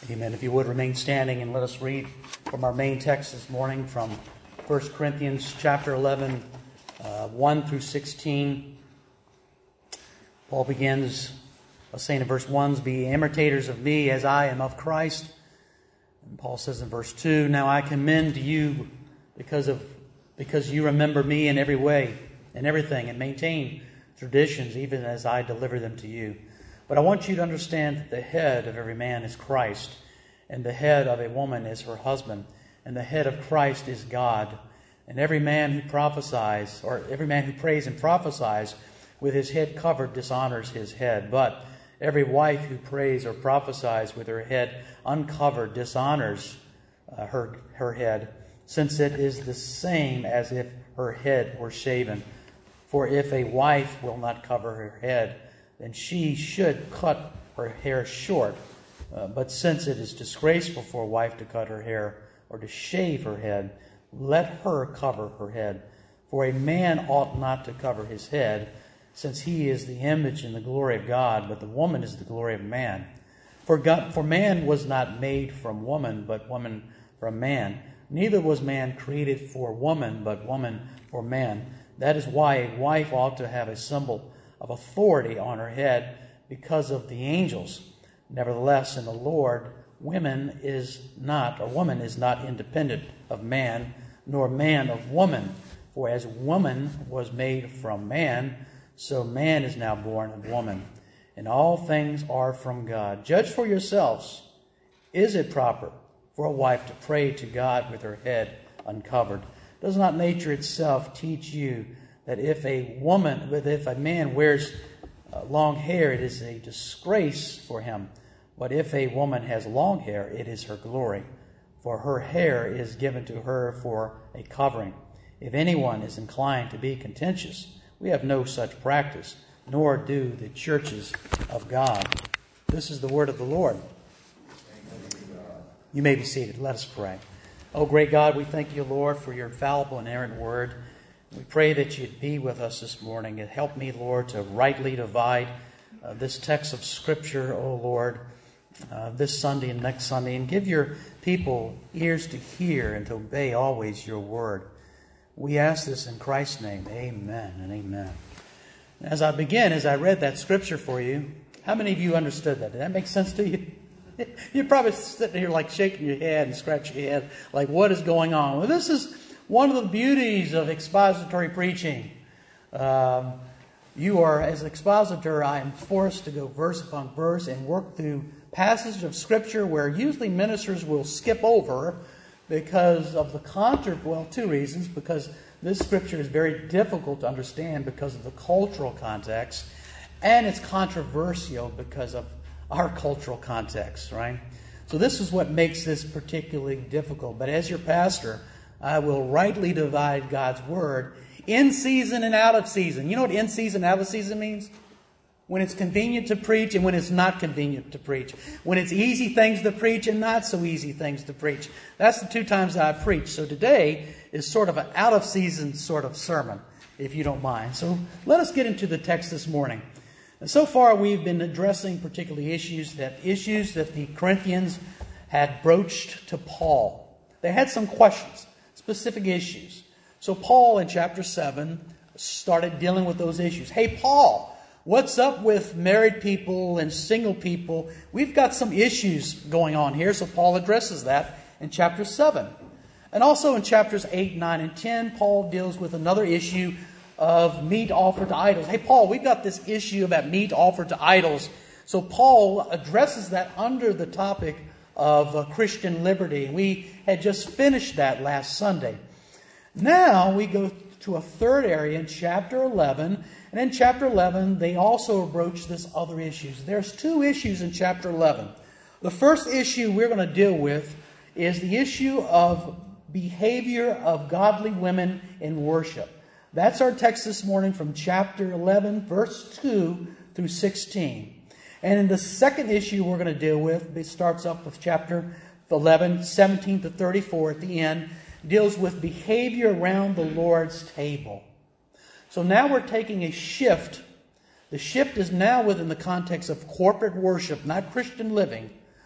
Amen. If you would remain standing and let us read from our main text this morning from 1 Corinthians chapter 11, 1 through 16. Paul begins by saying in verse 1, "Be imitators of me as I am of Christ." And Paul says in verse 2, "Now I commend you because you remember me in every way, in everything, and maintain traditions even as I deliver them to you. But I want you to understand that the head of every man is Christ, and the head of a woman is her husband, and the head of Christ is God. And every man who prophesies, or every man who prays and prophesies with his head covered dishonors his head. But every wife who prays or prophesies with her head uncovered dishonors her head, since it is the same as if her head were shaven. For if a wife will not cover her head, then she should cut her hair short. But since it is disgraceful for a wife to cut her hair or to shave her head, let her cover her head. For a man ought not to cover his head, since he is the image and the glory of God, but the woman is the glory of man. For man was not made from woman, but woman from man. Neither was man created for woman, but woman for man. That is why a wife ought to have a symbol of authority on her head because of the angels. Nevertheless, in the Lord, woman is not independent of man, nor man of woman. For as woman was made from man, so man is now born of woman. And all things are from God. Judge for yourselves. Is it proper for a wife to pray to God with her head uncovered? Does not nature itself teach you that if a man wears long hair, it is a disgrace for him? But if a woman has long hair, it is her glory, for her hair is given to her for a covering. If anyone is inclined to be contentious, we have no such practice, nor do the churches of God." This is the word of the Lord. You may be seated. Let us pray. Oh, great God, we thank you, Lord, for your infallible and inerrant word. We pray that you'd be with us this morning and help me, Lord, to rightly divide this text of Scripture, oh Lord, this Sunday and next Sunday, and give your people ears to hear and to obey always your word. We ask this in Christ's name. Amen and amen. As I read that Scripture for you, how many of you understood that? Did that make sense to you? You're probably sitting here like shaking your head and scratching your head like, what is going on? Well, this is one of the beauties of expository preaching. You are, as an expositor, I am forced to go verse upon verse and work through passages of Scripture where usually ministers will skip over because of the two reasons. Because this Scripture is very difficult to understand because of the cultural context, and it's controversial because of our cultural context, right? So this is what makes this particularly difficult. But as your pastor, I will rightly divide God's word in season and out of season. You know what in season, out of season means? When it's convenient to preach and when it's not convenient to preach. When it's easy things to preach and not so easy things to preach. That's the two times that I've preached. So today is sort of an out of season sort of sermon, if you don't mind. So let us get into the text this morning. And so far we've been addressing particularly issues that the Corinthians had broached to Paul. They had some questions, specific issues. So Paul in chapter 7 started dealing with those issues. Hey, Paul, what's up with married people and single people? We've got some issues going on here. So Paul addresses that in chapter 7. And also in chapters 8, 9, and 10, Paul deals with another issue of meat offered to idols. Hey, Paul, we've got this issue about meat offered to idols. So Paul addresses that under the topic of Christian liberty. We had just finished that last Sunday. Now we go to a third area in chapter 11. And in chapter 11, they also broach this other issues. There's two issues in chapter 11. The first issue we're going to deal with is the issue of behavior of godly women in worship. That's our text this morning from chapter 11, verse 2 through 16. And in the second issue we're going to deal with, it starts up with chapter 11, 17 to 34 at the end, deals with behavior around the Lord's table. So now we're taking a shift. The shift is now within the context of corporate worship, not Christian living,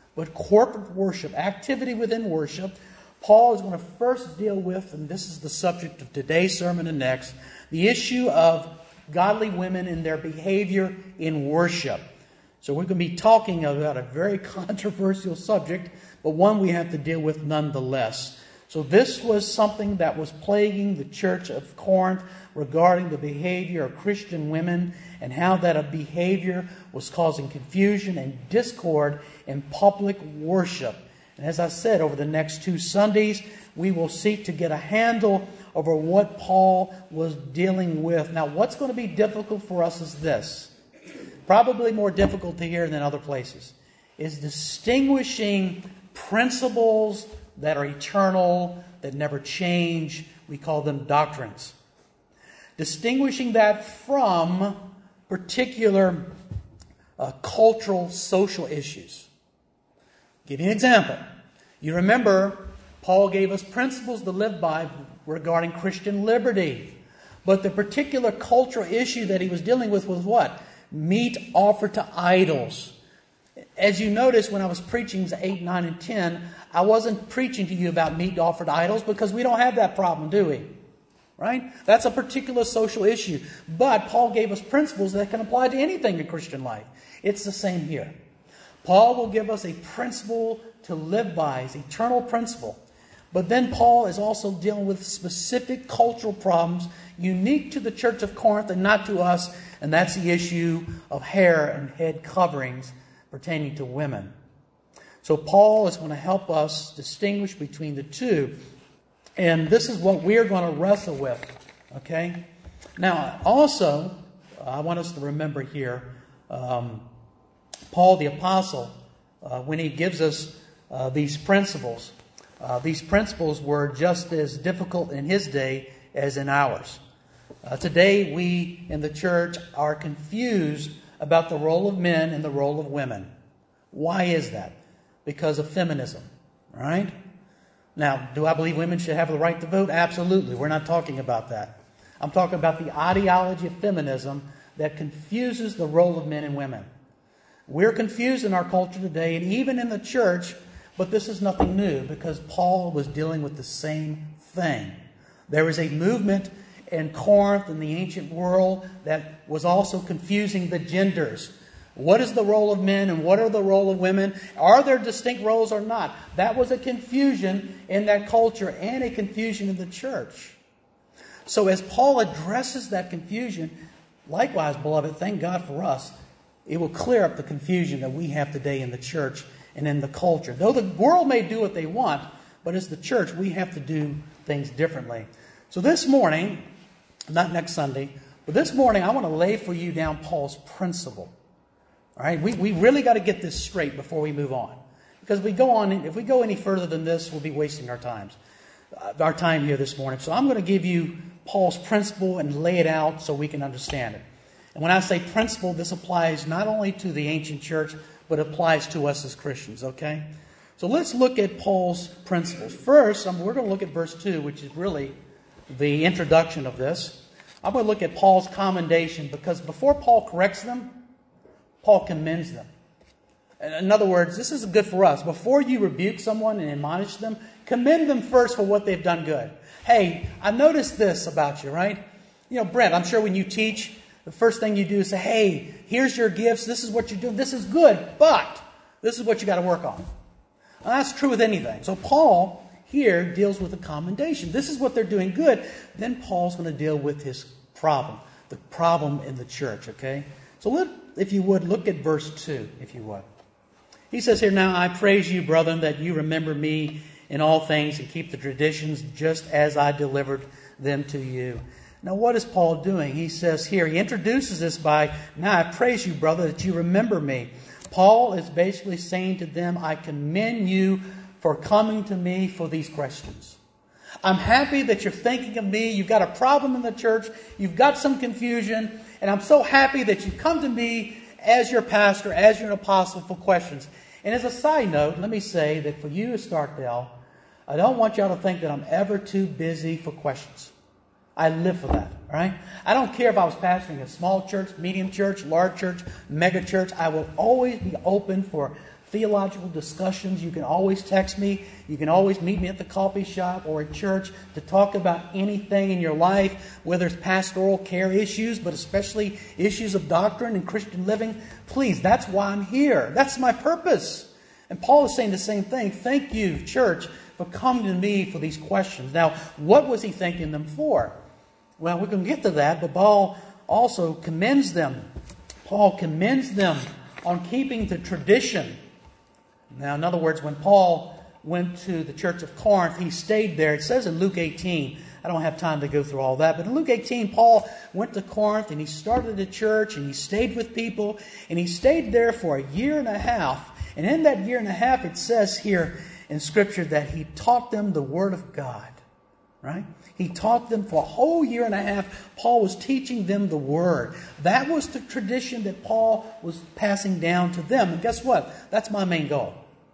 but corporate worship, activity within worship. Paul is going to first deal with, and this is the subject of today's sermon and next, the issue of godly women and their behavior in worship. So we're going to be talking about a very controversial subject, but one we have to deal with nonetheless. So this was something that was plaguing the church of Corinth regarding the behavior of Christian women and how that behavior was causing confusion and discord in public worship. And as I said, over the next 2 Sundays, we will seek to get a handle over what Paul was dealing with. Now, what's going to be difficult for us is this, probably more difficult to hear than other places, is distinguishing principles that are eternal, that never change. We call them doctrines. Distinguishing that from particular cultural, social issues. Give you an example. You remember Paul gave us principles to live by regarding Christian liberty. But the particular cultural issue that he was dealing with was what? Meat offered to idols. As you notice, when I was preaching 8, 9, and 10, I wasn't preaching to you about meat offered to idols because we don't have that problem, do we? Right? That's a particular social issue. But Paul gave us principles that can apply to anything in Christian life. It's the same here. Paul will give us a principle to live by, his eternal principle. But then Paul is also dealing with specific cultural problems unique to the church of Corinth and not to us, and that's the issue of hair and head coverings pertaining to women. So Paul is going to help us distinguish between the two, and this is what we're going to wrestle with. Okay? Now, also, I want us to remember here, Paul the Apostle, when he gives us these principles were just as difficult in his day as in ours. Today, we in the church are confused about the role of men and the role of women. Why is that? Because of feminism, right? Now, do I believe women should have the right to vote? Absolutely. We're not talking about that. I'm talking about the ideology of feminism that confuses the role of men and women. We're confused in our culture today and even in the church, but this is nothing new because Paul was dealing with the same thing. There was a movement in Corinth in the ancient world that was also confusing the genders. What is the role of men and what are the role of women? Are there distinct roles or not? That was a confusion in that culture and a confusion in the church. So as Paul addresses that confusion, likewise, beloved, thank God for us, it will clear up the confusion that we have today in the church and in the culture. Though the world may do what they want, but as the church, we have to do things differently. So this morning, not next Sunday, but this morning, I want to lay for you down Paul's principle. All right, we really got to get this straight before we move on. Because if we go any further than this, we'll be wasting our time here this morning. So I'm going to give you Paul's principle and lay it out so we can understand it. And when I say principle, this applies not only to the ancient church, but applies to us as Christians, okay? So let's look at Paul's principles. First, we're going to look at verse 2, which is really the introduction of this. I'm going to look at Paul's commendation because before Paul corrects them, Paul commends them. In other words, this is good for us. Before you rebuke someone and admonish them, commend them first for what they've done good. Hey, I noticed this about you, right? You know, Brent, I'm sure when you teach, the first thing you do is say, hey, here's your gifts. This is what you're doing. This is good, but this is what you got to work on. And that's true with anything. So Paul here deals with a commendation. This is what they're doing good. Then Paul's going to deal with his problem, the problem in the church, okay? So if you would, look at verse 2, if you would. He says here, now I praise you, brethren, that you remember me in all things and keep the traditions just as I delivered them to you. Now, what is Paul doing? He says here, he introduces this by, now I praise you, brother, that you remember me. Paul is basically saying to them, I commend you for coming to me for these questions. I'm happy that you're thinking of me. You've got a problem in the church. You've got some confusion. And I'm so happy that you come to me as your pastor, as your apostle for questions. And as a side note, let me say that for you, Starkdale, I don't want y'all to think that I'm ever too busy for questions. I live for that, all right? I don't care if I was pastoring a small church, medium church, large church, mega church. I will always be open for theological discussions. You can always text me. You can always meet me at the coffee shop or at church to talk about anything in your life, whether it's pastoral care issues, but especially issues of doctrine and Christian living. Please, that's why I'm here. That's my purpose. And Paul is saying the same thing. Thank you, church, for coming to me for these questions. Now, what was he thanking them for? Well, we're going to get to that, but Paul also commends them. Paul commends them on keeping the tradition. Now, in other words, when Paul went to the church of Corinth, he stayed there. It says in Luke 18, I don't have time to go through all that, but in Luke 18, Paul went to Corinth and he started a church and he stayed with people and he stayed there for a year and a half. And in that year and a half, it says here in Scripture that he taught them the Word of God. Right? He taught them for a whole year and a half. Paul was teaching them the Word. That was the tradition that Paul was passing down to them. And guess what? That's my main goal.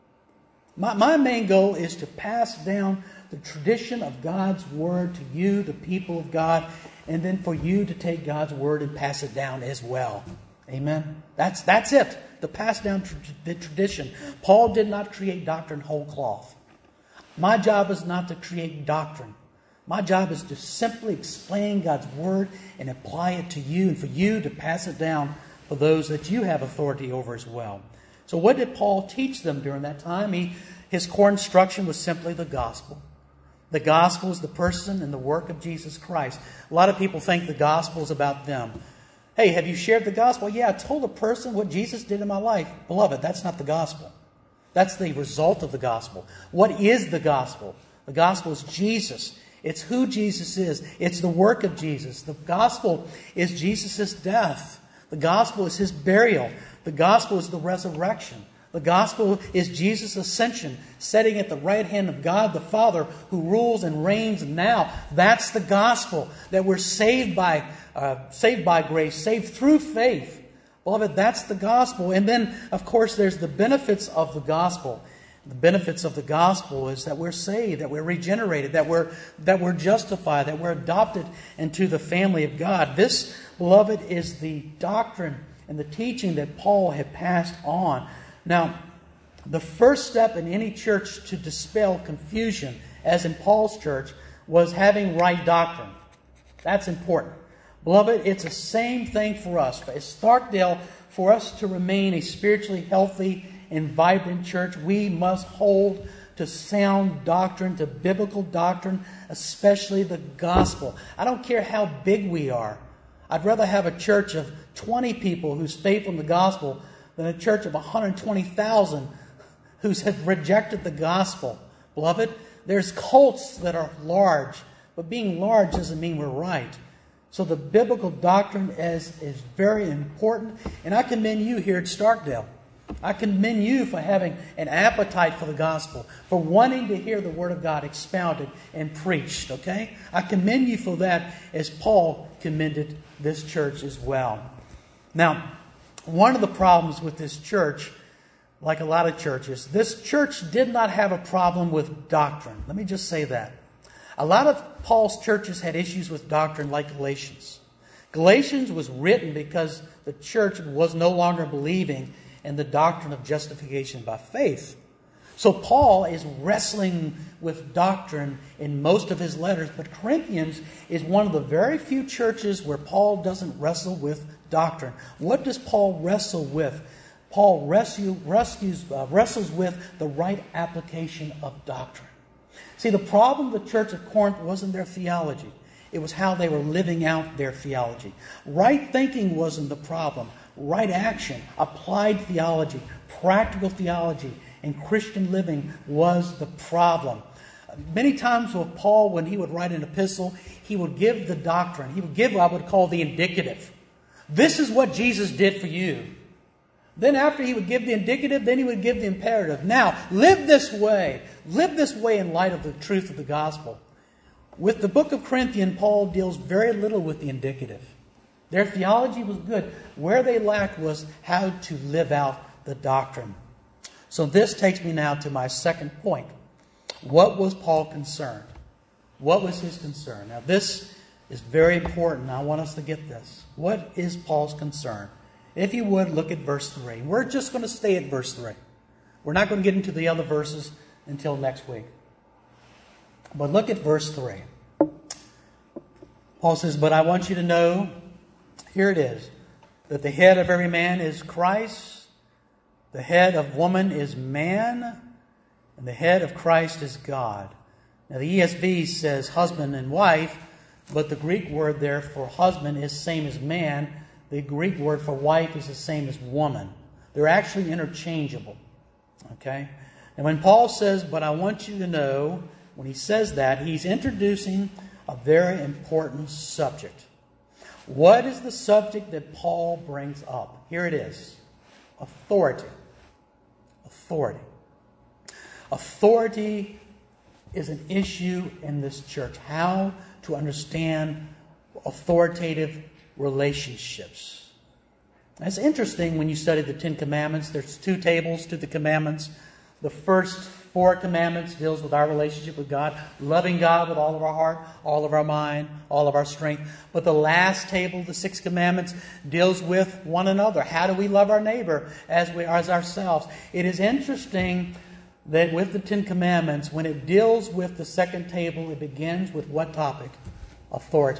My main goal is to pass down the tradition of God's Word to you, the people of God, and then for you to take God's Word and pass it down as well. Amen? That's it. To pass down the tradition. Paul did not create doctrine whole cloth. My job is not to create doctrine. My job is to simply explain God's Word and apply it to you and for you to pass it down for those that you have authority over as well. So what did Paul teach them during that time? His core instruction was simply the gospel. The gospel is the person and the work of Jesus Christ. A lot of people think the gospel is about them. Hey, have you shared the gospel? Yeah, I told a person what Jesus did in my life. Beloved, that's not the gospel. That's the result of the gospel. What is the gospel? The gospel is Jesus. It's who Jesus is. It's the work of Jesus. The gospel is Jesus' death. The gospel is His burial. The gospel is the resurrection. The gospel is Jesus' ascension, sitting at the right hand of God the Father, who rules and reigns now. That's the gospel, that we're saved by grace, saved through faith. Beloved, that's the gospel. And then, of course, there's the benefits of the gospel. The benefits of the gospel is that we're saved, that we're regenerated, that we're justified, that we're adopted into the family of God. This, beloved, is the doctrine and the teaching that Paul had passed on. Now, the first step in any church to dispel confusion, as in Paul's church, was having right doctrine. That's important. Beloved, it's the same thing for us. At Starkdale, for us to remain a spiritually healthy and vibrant church, we must hold to sound doctrine, to biblical doctrine, especially the gospel. I don't care how big we are. I'd rather have a church of 20 people who's faithful in the gospel than a church of 120,000 who have rejected the gospel. Beloved, there's cults that are large, but being large doesn't mean we're right. So the biblical doctrine is very important, and I commend you here at Starkdale. I commend you for having an appetite for the gospel, for wanting to hear the Word of God expounded and preached, okay? I commend you for that, as Paul commended this church as well. Now, one of the problems with this church, like a lot of churches, this church did not have a problem with doctrine. Let me just say that. A lot of Paul's churches had issues with doctrine, like Galatians. Galatians was written because the church was no longer believing in the doctrine of justification by faith. So Paul is wrestling with doctrine in most of his letters, but Corinthians is one of the very few churches where Paul doesn't wrestle with doctrine. What does Paul wrestle with? Paul wrestles with the right application of doctrine. See, the problem of the church of Corinth wasn't their theology. It was how they were living out their theology. Right thinking wasn't the problem. Right action, applied theology, practical theology, and Christian living was the problem. Many times with Paul, when he would write an epistle, he would give the doctrine. He would give what I would call the indicative. This is what Jesus did for you. Then after he would give the indicative, then he would give the imperative. Now, live this way. Live this way in light of the truth of the gospel. With the book of Corinthians, Paul deals very little with the indicative. Their theology was good. Where they lacked was how to live out the doctrine. So this takes me now to my second point. What was Paul concerned? What was his concern? Now this is very important. I want us to get this. What is Paul's concern? If you would, look at verse 3. We're just going to stay at verse 3. We're not going to get into the other verses until next week. But look at verse 3. Paul says, but I want you to know, here it is, that the head of every man is Christ, the head of woman is man, and the head of Christ is God. Now the ESV says husband and wife, but the Greek word there for husband is same as man. The Greek word for wife is the same as woman. They're actually interchangeable. Okay? And when Paul says, but I want you to know, when he says that, he's introducing a very important subject. What is the subject that Paul brings up? Here it is. Authority. Authority. Authority is an issue in this church. How to understand authoritative relationships. It's interesting when you study the Ten Commandments. There's 2 tables to the commandments. The first 4 commandments deals with our relationship with God, loving God with all of our heart, all of our mind, all of our strength. But the last table, the 6 commandments, deals with one another. How do we love our neighbor as ourselves? It is interesting that with the 10 commandments, when it deals with the second table, it begins with what topic? Authority.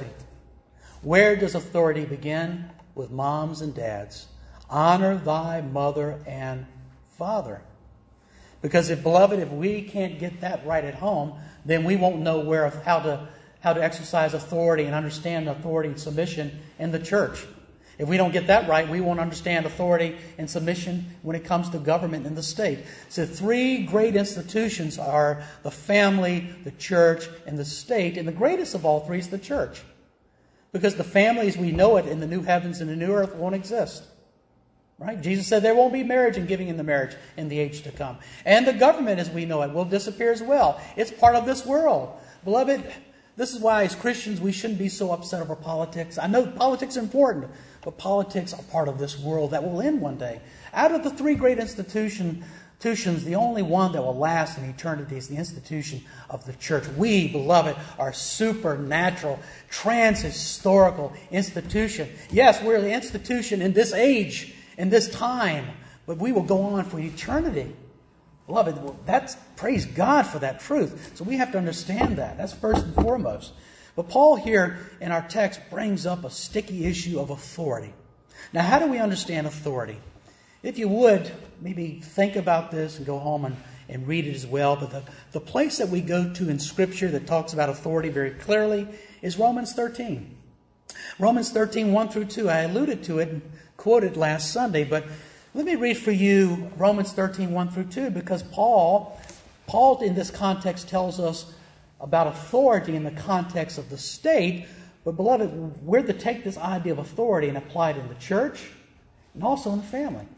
Where does authority begin? With moms and dads. Honor thy mother and father. Because beloved, if we can't get that right at home, then we won't know how to exercise authority and understand authority and submission in the church. If we don't get that right, we won't understand authority and submission when it comes to government and the state. So 3 great institutions are the family, the church, and the state. And the greatest of all 3 is the church. Because the family as we know it in the new heavens and the new earth won't exist. Right? Jesus said there won't be marriage and giving in the marriage in the age to come. And the government as we know it will disappear as well. It's part of this world. Beloved, this is why as Christians we shouldn't be so upset over politics. I know politics are important, but politics are part of this world that will end one day. Out of the 3 great institutions, the only one that will last in eternity is the institution of the church. We, beloved, are supernatural, trans-historical institution. Yes, we're the institution in this age, in this time, but we will go on for eternity. Beloved, praise God for that truth. So we have to understand that. That's first and foremost. But Paul here in our text brings up a sticky issue of authority. Now, how do we understand authority? If you would, maybe think about this and go home and read it as well. But the place that we go to in Scripture that talks about authority very clearly is Romans 13. Romans 13, 1 through 2. I alluded to it and quoted last Sunday, but let me read for you Romans 13, 1 through 2, because Paul in this context tells us about authority in the context of the state. But beloved, we're to take this idea of authority and apply it in the church and also in the family.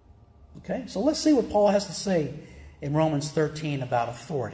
Okay, so let's see what Paul has to say in Romans 13 about authority.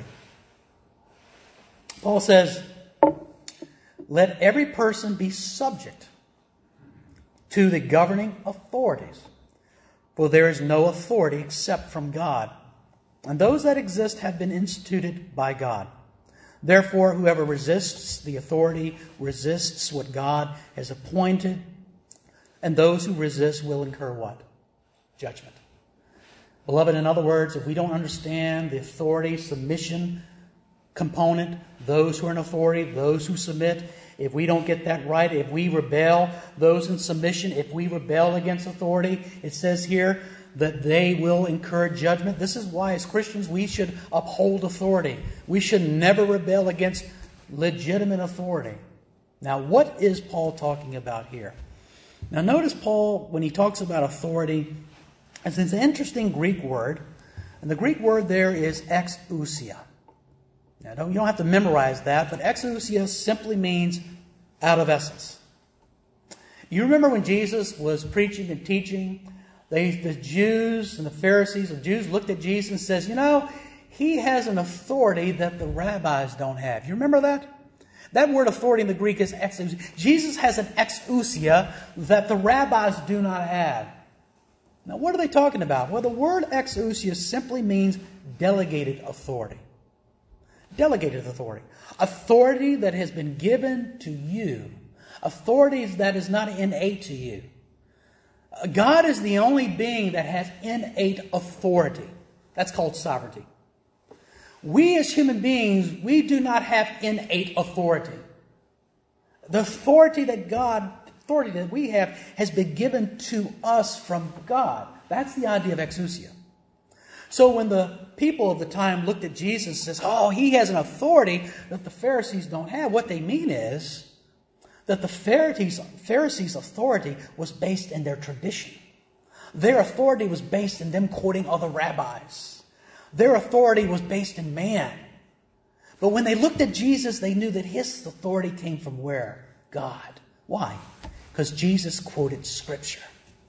Paul says, let every person be subject to the governing authorities, for there is no authority except from God, and those that exist have been instituted by God. Therefore, whoever resists the authority resists what God has appointed, and those who resist will incur what? Judgment. Beloved, in other words, if we don't understand the authority, submission component, those who are in authority, those who submit, if we don't get that right, if we rebel, those in submission, if we rebel against authority, it says here that they will incur judgment. This is why as Christians we should uphold authority. We should never rebel against legitimate authority. Now, what is Paul talking about here? Now, notice Paul, when he talks about authority, it's an interesting Greek word. And the Greek word there is exousia. Now, you don't have to memorize that, but exousia simply means out of essence. You remember when Jesus was preaching and teaching, the Jews and the Pharisees, the Jews looked at Jesus and says, he has an authority that the rabbis don't have. You remember that? That word authority in the Greek is exousia. Jesus has an exousia that the rabbis do not have. Now, what are they talking about? Well, the word exousia simply means delegated authority. Delegated authority. Authority that has been given to you. Authority that is not innate to you. God is the only being that has innate authority. That's called sovereignty. We as human beings, we do not have innate authority. The authority that we have has been given to us from God. That's the idea of exousia. So when the people of the time looked at Jesus and says, oh, he has an authority that the Pharisees don't have, what they mean is that the Pharisees' authority was based in their tradition. Their authority was based in them quoting other rabbis. Their authority was based in man. But when they looked at Jesus, they knew that his authority came from where? God. Why? Because Jesus quoted Scripture.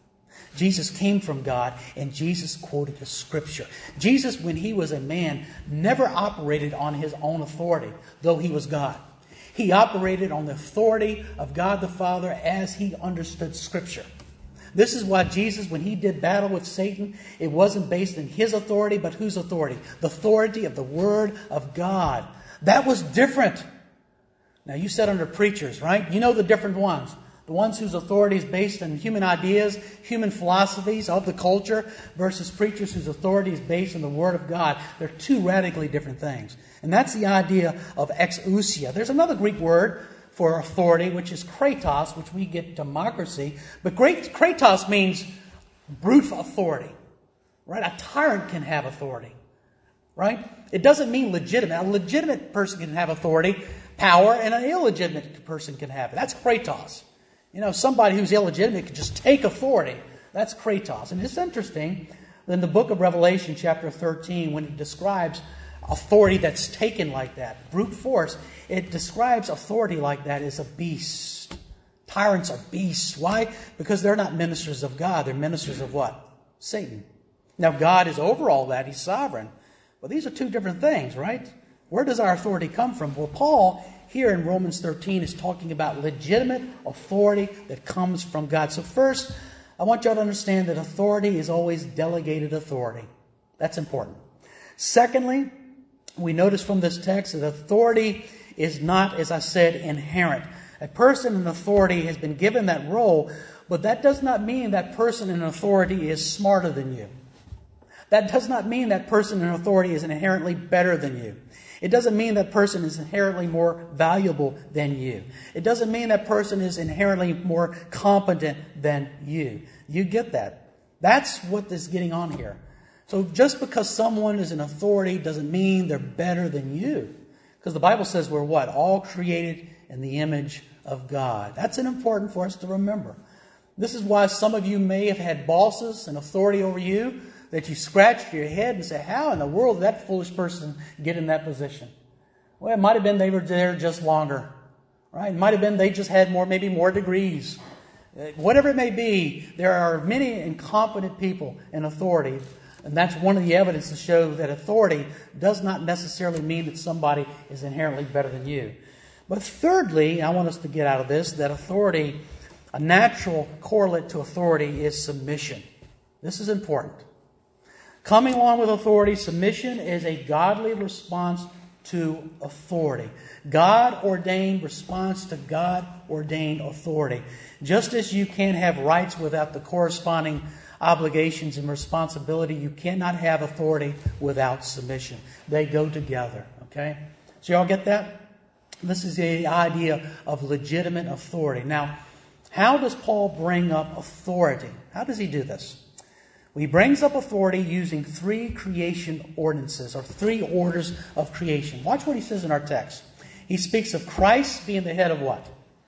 Jesus came from God, and Jesus quoted the Scripture. Jesus, when he was a man, never operated on his own authority, though he was God. He operated on the authority of God the Father as he understood Scripture. This is why Jesus, when he did battle with Satan, it wasn't based in his authority, but whose authority? The authority of the Word of God. That was different. Now, you sit under preachers, right? You know the different ones. The ones whose authority is based on human ideas, human philosophies of the culture, versus preachers whose authority is based on the Word of God. They're two radically different things. And that's the idea of exousia. There's another Greek word for authority, which is kratos, which we get democracy. But kratos means brute authority. Right? A tyrant can have authority. Right? It doesn't mean legitimate. A legitimate person can have authority, power, and an illegitimate person can have it. That's kratos. You know, somebody who's illegitimate can just take authority. That's kratos. And it's interesting, in the book of Revelation, chapter 13, when it describes authority that's taken like that, brute force, it describes authority like that as a beast. Tyrants are beasts. Why? Because they're not ministers of God. They're ministers of what? Satan. Now, God is over all that. He's sovereign. But these are two different things, right? Where does our authority come from? Well, Paul, here in Romans 13, is talking about legitimate authority that comes from God. So first, I want you all to understand that authority is always delegated authority. That's important. Secondly, we notice from this text that authority is not, as I said, inherent. A person in authority has been given that role, but that does not mean that person in authority is smarter than you. That does not mean that person in authority is inherently better than you. It doesn't mean that person is inherently more valuable than you. It doesn't mean that person is inherently more competent than you. You get that. That's what is getting on here. So just because someone is in authority doesn't mean they're better than you. Because the Bible says we're what? All created in the image of God. That's important for us to remember. This is why some of you may have had bosses and authority over you that you scratched your head and say, how in the world did that foolish person get in that position? Well, it might have been they were there just longer. Right? It might have been they just had maybe more degrees. Whatever it may be, there are many incompetent people in authority. And that's one of the evidence to show that authority does not necessarily mean that somebody is inherently better than you. But thirdly, I want us to get out of this, that authority, a natural correlate to authority is submission. This is important. Coming along with authority, submission is a godly response to authority. God-ordained response to God-ordained authority. Just as you can't have rights without the corresponding obligations and responsibility, you cannot have authority without submission. They go together, okay? So y'all get that? This is the idea of legitimate authority. Now, how does Paul bring up authority? How does he do this? Well, he brings up authority using three creation ordinances, or three orders of creation. Watch what he says in our text. He speaks of Christ being the head of what?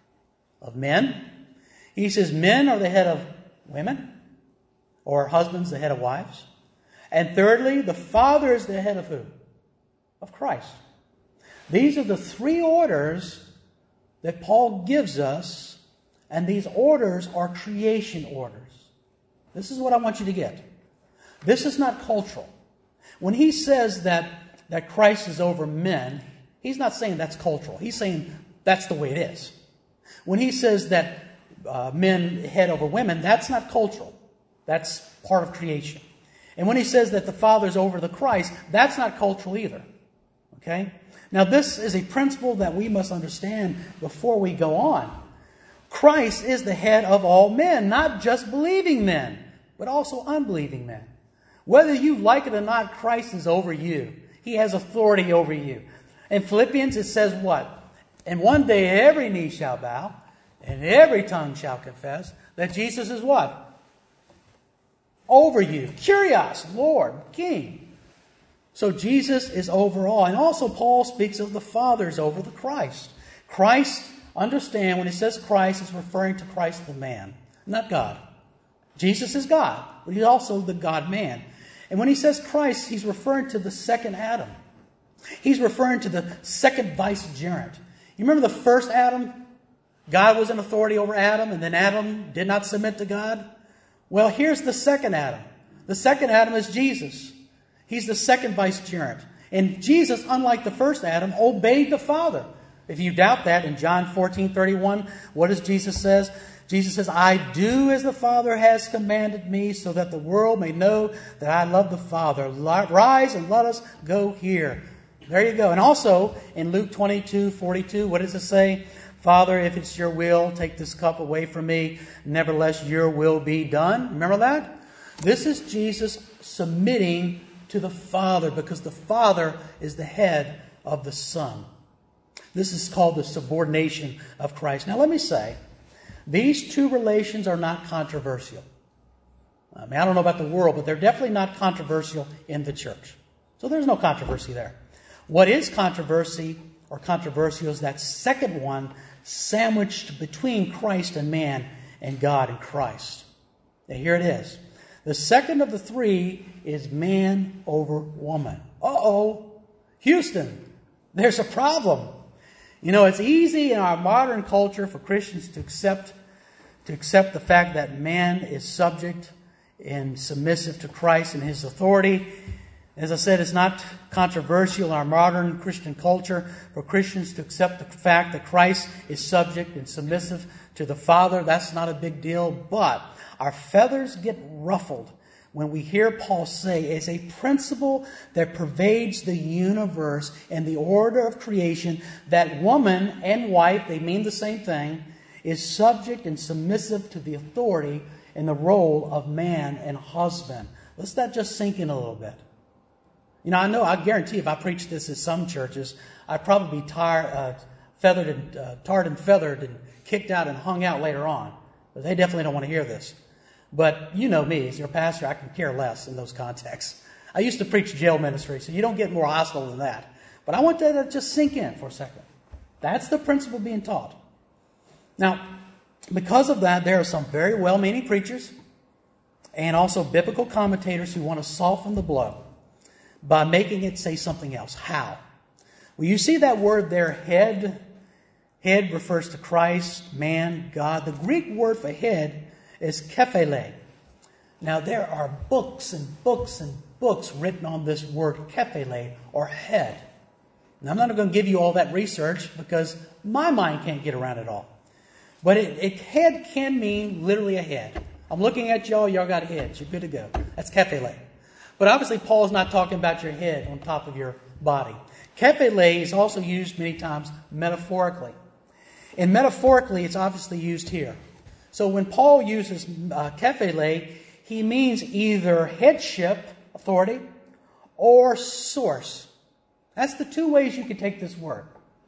Of men. He says men are the head of women, or husbands the head of wives. And thirdly, the Father is the head of who? Of Christ. These are the three orders that Paul gives us, and these orders are creation orders. This is what I want you to get. This is not cultural. When he says that Christ is over men, he's not saying that's cultural. He's saying that's the way it is. When he says that men head over women, that's not cultural. That's part of creation. And when he says that the Father's over the Christ, that's not cultural either. Okay? Now this is a principle that we must understand before we go on. Christ is the head of all men, not just believing men, but also unbelieving men. Whether you like it or not, Christ is over you. He has authority over you. In Philippians it says what? And one day every knee shall bow and every tongue shall confess that Jesus is what? Over you. Kyrios, Lord, King. So Jesus is over all. And also Paul speaks of the Father's over the Christ. Christ, understand, when he says Christ, is referring to Christ the man, not God. Jesus is God, but he's also the God-man. And when he says Christ, he's referring to the second Adam. He's referring to the second vicegerent. You remember the first Adam? God was in authority over Adam, and then Adam did not submit to God. Well, here's the second Adam. The second Adam is Jesus. He's the second vicegerent. And Jesus, unlike the first Adam, obeyed the Father. If you doubt that, in John 14:31, what does Jesus say? Jesus says, I do as the Father has commanded me, so that the world may know that I love the Father. Rise and let us go here. There you go. And also, in Luke 22:42, what does it say? Father, if it's your will, take this cup away from me. Nevertheless, your will be done. Remember that? This is Jesus submitting to the Father, because the Father is the head of the Son. This is called the subordination of Christ. Now let me say, these two relations are not controversial. I don't know about the world, but they're definitely not controversial in the church. So there's no controversy there. What is controversial is that second one sandwiched between Christ and man and God and Christ. Now here it is. The second of the three is man over woman. Houston, there's a problem. You know, it's easy in our modern culture for Christians to accept the fact that man is subject and submissive to Christ and his authority. As I said, it's not controversial in our modern Christian culture for Christians to accept the fact that Christ is subject and submissive to the Father. That's not a big deal, but our feathers get ruffled when we hear Paul say, as a principle that pervades the universe and the order of creation, that woman and wife, they mean the same thing, is subject and submissive to the authority and the role of man and husband. Let's that just sink in a little bit. You know, I guarantee if I preached this at some churches, I'd probably be tarred and feathered and kicked out and hung out later on. But they definitely don't want to hear this. But you know me, as your pastor, I can care less in those contexts. I used to preach jail ministry, so you don't get more hostile than that. But I want that to just sink in for a second. That's the principle being taught. Now, because of that, there are some very well-meaning preachers and also biblical commentators who want to soften the blow by making it say something else. How? Well, you see that word there, head. Head refers to Christ, man, God. The Greek word for head is kephale. Now, there are books and books and books written on this word kephale, or head. Now, I'm not going to give you all that research because my mind can't get around it all. But head can mean literally a head. I'm looking at y'all got heads. You're good to go. That's kephale. But obviously, Paul's not talking about your head on top of your body. Kephale is also used many times metaphorically. And metaphorically, it's obviously used here. So when Paul uses kephale, he means either headship, authority, or source. That's the two ways you can take this word.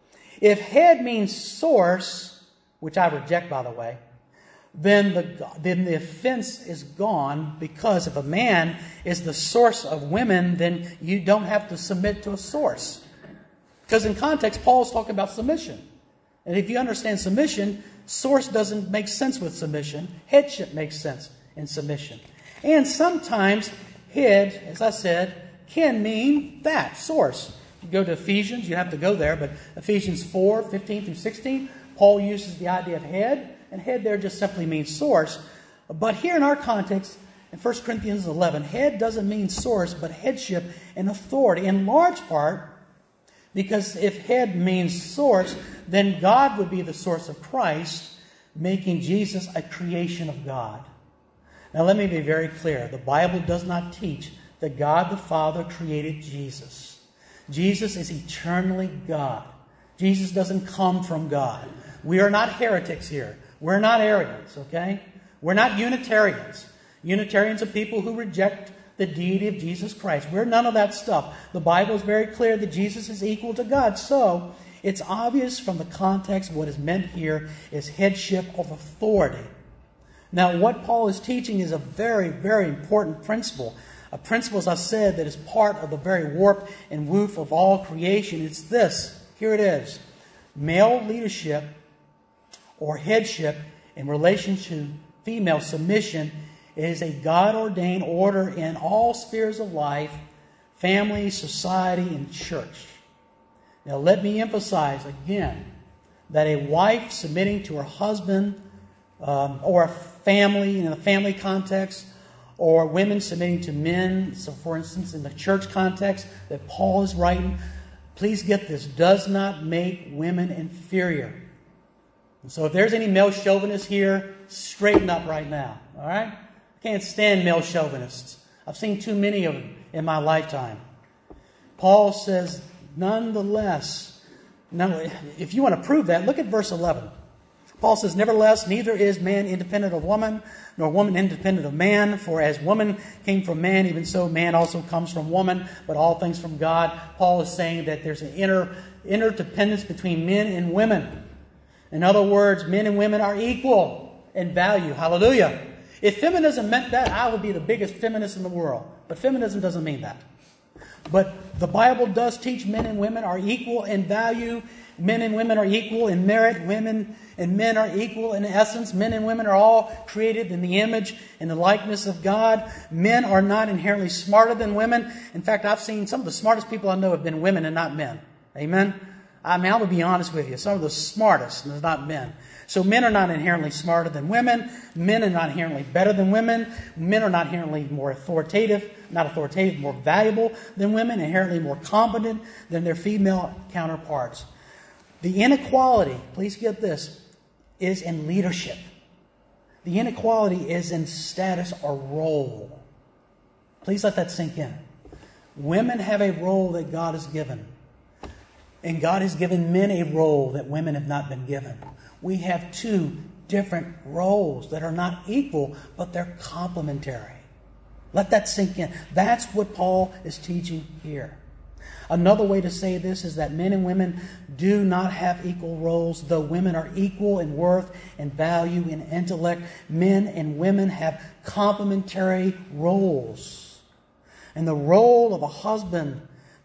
If head means source, which I reject, by the way, then the offense is gone, because if a man is the source of women, then you don't have to submit to a source. Because in context, Paul's talking about submission. And if you understand submission, source doesn't make sense with submission. Headship makes sense in submission. And sometimes head, as I said, can mean that, source. You go to Ephesians, you have to go there, but Ephesians 4:15 through 16, Paul uses the idea of head, and head there just simply means source. But here in our context, in 1 Corinthians 11, head doesn't mean source, but headship and authority, in large part because if head means source, then God would be the source of Christ, making Jesus a creation of God. Now let me be very clear. The Bible does not teach that God the Father created Jesus. Jesus is eternally God. Jesus doesn't come from God. We are not heretics here. We're not Arians, okay? We're not Unitarians. Unitarians are people who reject the deity of Jesus Christ. We're none of that stuff. The Bible is very clear that Jesus is equal to God. So it's obvious from the context what is meant here is headship of authority. Now, what Paul is teaching is a very, very important principle. A principle, as I said, that is part of the very warp and woof of all creation. It's this. Here it is. Male leadership or headship in relation to female submission is a God-ordained order in all spheres of life, family, society, and church. Now, let me emphasize again that a wife submitting to her husband or a family in a family context, or women submitting to men, so for instance in the church context that Paul is writing, please get this, does not make women inferior. And so if there's any male chauvinists here, straighten up right now. All right? I can't stand male chauvinists. I've seen too many of them in my lifetime. Paul says, nonetheless, if you want to prove that, look at verse 11. Paul says, nevertheless, neither is man independent of woman, nor woman independent of man. For as woman came from man, even so man also comes from woman, but all things from God. Paul is saying that there's an interdependence between men and women. In other words, men and women are equal in value. Hallelujah. If feminism meant that, I would be the biggest feminist in the world. But feminism doesn't mean that. But the Bible does teach men and women are equal in value. Men and women are equal in merit. Women and men are equal in essence. Men and women are all created in the image and the likeness of God. Men are not inherently smarter than women. In fact, I've seen some of the smartest people I know have been women and not men. Amen? I mean, I'm going to be honest with you. Some of the smartest are not men. So men are not inherently smarter than women. Men are not inherently better than women. Men are not inherently more more valuable than women, inherently more competent than their female counterparts. The inequality, please get this, is in leadership. The inequality is in status or role. Please let that sink in. Women have a role that God has given. And God has given men a role that women have not been given. We have two different roles that are not equal, but they're complementary. Let that sink in. That's what Paul is teaching here. Another way to say this is that men and women do not have equal roles. Though women are equal in worth and value and intellect, men and women have complementary roles. And the role of a husband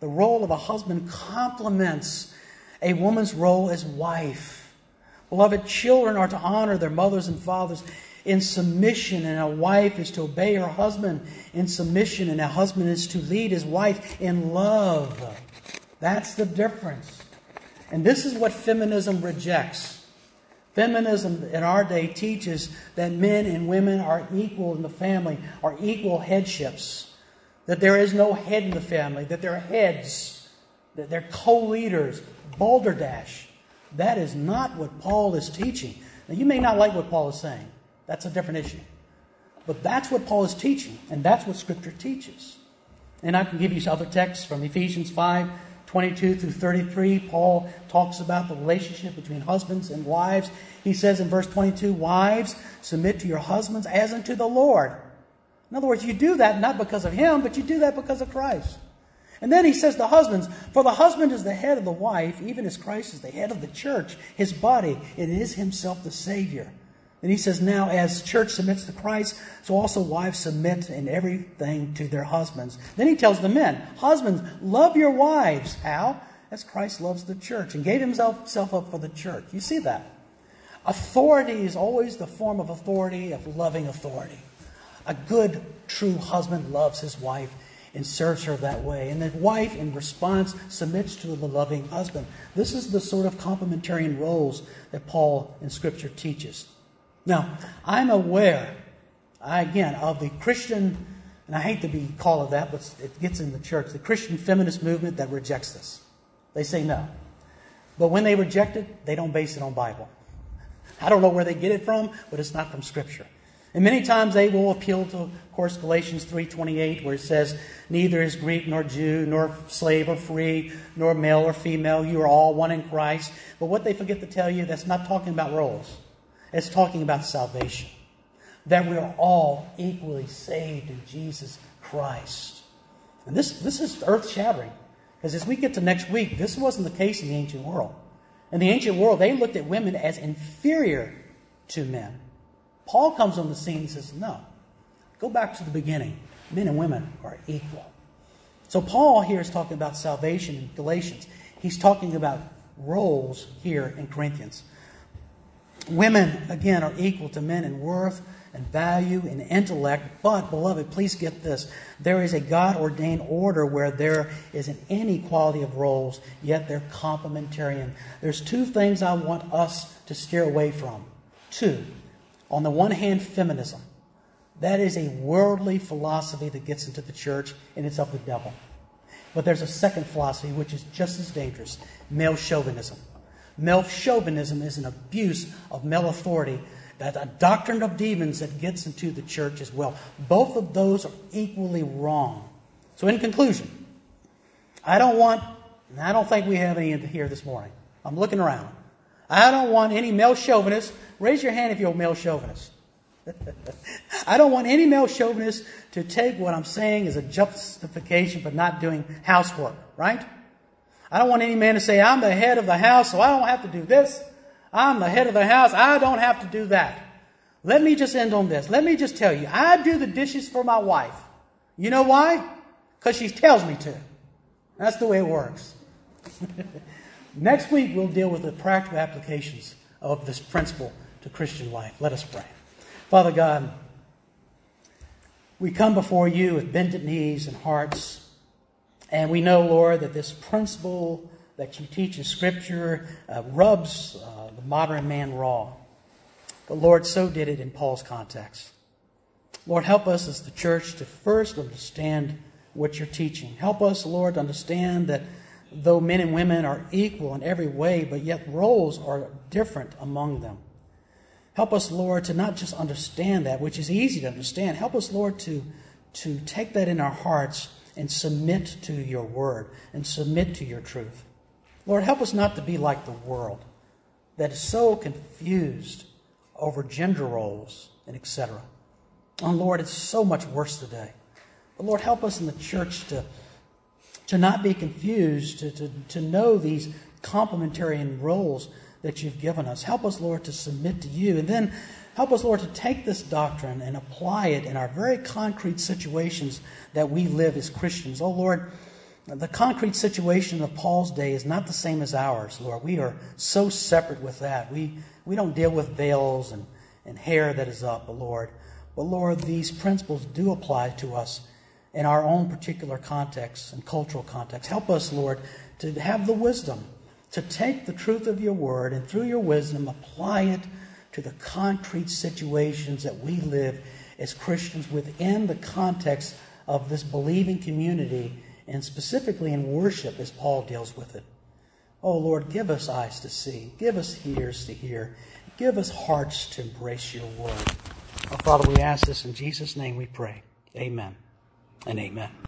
complements a woman's role as wife. Beloved, children are to honor their mothers and fathers in submission, and a wife is to obey her husband in submission, and a husband is to lead his wife in love. That's the difference. And this is what feminism rejects. Feminism in our day teaches that men and women are equal in the family, are equal headships. That there is no head in the family, that they're heads, that they're co-leaders, balderdash. That is not what Paul is teaching. Now, you may not like what Paul is saying. That's a different issue. But that's what Paul is teaching, and that's what Scripture teaches. And I can give you other texts from Ephesians 5:22 through 33. Paul talks about the relationship between husbands and wives. He says in verse 22, wives, submit to your husbands as unto the Lord. In other words, you do that not because of him, but you do that because of Christ. And then he says to husbands, for the husband is the head of the wife, even as Christ is the head of the church, his body. It is himself the Savior. And he says, now as church submits to Christ, so also wives submit in everything to their husbands. Then he tells the men, husbands, love your wives. How? As Christ loves the church and gave himself up for the church. You see that? Authority is always the form of authority, of loving authority. A good, true husband loves his wife and serves her that way. And the wife, in response, submits to the loving husband. This is the sort of complementarian roles that Paul in Scripture teaches. Now, I'm aware, again, of the Christian, and I hate to be called that, but it gets in the church, the Christian feminist movement that rejects this. They say no. But when they reject it, they don't base it on Bible. I don't know where they get it from, but it's not from Scripture. And many times they will appeal to, of course, Galatians 3:28, where it says, neither is Greek nor Jew, nor slave or free, nor male or female. You are all one in Christ. But what they forget to tell you, that's not talking about roles. It's talking about salvation. That we are all equally saved in Jesus Christ. And this is earth-shattering. Because as we get to next week, this wasn't the case in the ancient world. In the ancient world, they looked at women as inferior to men. Paul comes on the scene and says, no, go back to the beginning. Men and women are equal. So Paul here is talking about salvation in Galatians. He's talking about roles here in Corinthians. Women, again, are equal to men in worth and value and intellect. But, beloved, please get this. There is a God-ordained order where there is an inequality of roles, yet they're complementarian. There's two things I want us to steer away from. Two. On the one hand, feminism. That is a worldly philosophy that gets into the church, and it's of the devil. But there's a second philosophy which is just as dangerous, male chauvinism. Male chauvinism is an abuse of male authority, that a doctrine of demons that gets into the church as well. Both of those are equally wrong. So in conclusion, I don't think we have any here this morning. I'm looking around. I don't want any male chauvinists. Raise your hand if you're a male chauvinist. I don't want any male chauvinist to take what I'm saying as a justification for not doing housework, right? I don't want any man to say, I'm the head of the house, so I don't have to do this. I'm the head of the house, I don't have to do that. Let me just end on this. Let me just tell you, I do the dishes for my wife. You know why? Because she tells me to. That's the way it works. Next week, we'll deal with the practical applications of this principle to Christian life. Let us pray. Father God, we come before you with bended knees and hearts. And we know, Lord, that this principle that you teach in Scripture rubs the modern man raw. But, Lord, so did it in Paul's context. Lord, help us as the church to first understand what you're teaching. Help us, Lord, to understand that though men and women are equal in every way, but yet roles are different among them. Help us, Lord, to not just understand that, which is easy to understand. Help us, Lord, to take that in our hearts and submit to your word and submit to your truth. Lord, help us not to be like the world that is so confused over gender roles and etc. Oh, Lord, it's so much worse today. But Lord, help us in the church to not be confused, to know these complementarian roles that you've given us. Help us, Lord, to submit to you. And then help us, Lord, to take this doctrine and apply it in our very concrete situations that we live as Christians. Oh, Lord, the concrete situation of Paul's day is not the same as ours, Lord. We are so separate with that. We don't deal with veils and hair that is up, Lord. But, Lord, these principles do apply to us in our own particular context and cultural context. Help us, Lord, to have the wisdom to take the truth of your word and through your wisdom apply it to the concrete situations that we live as Christians within the context of this believing community and specifically in worship as Paul deals with it. Oh, Lord, give us eyes to see. Give us ears to hear. Give us hearts to embrace your word. Oh, Father, we ask this in Jesus' name we pray. Amen and amen.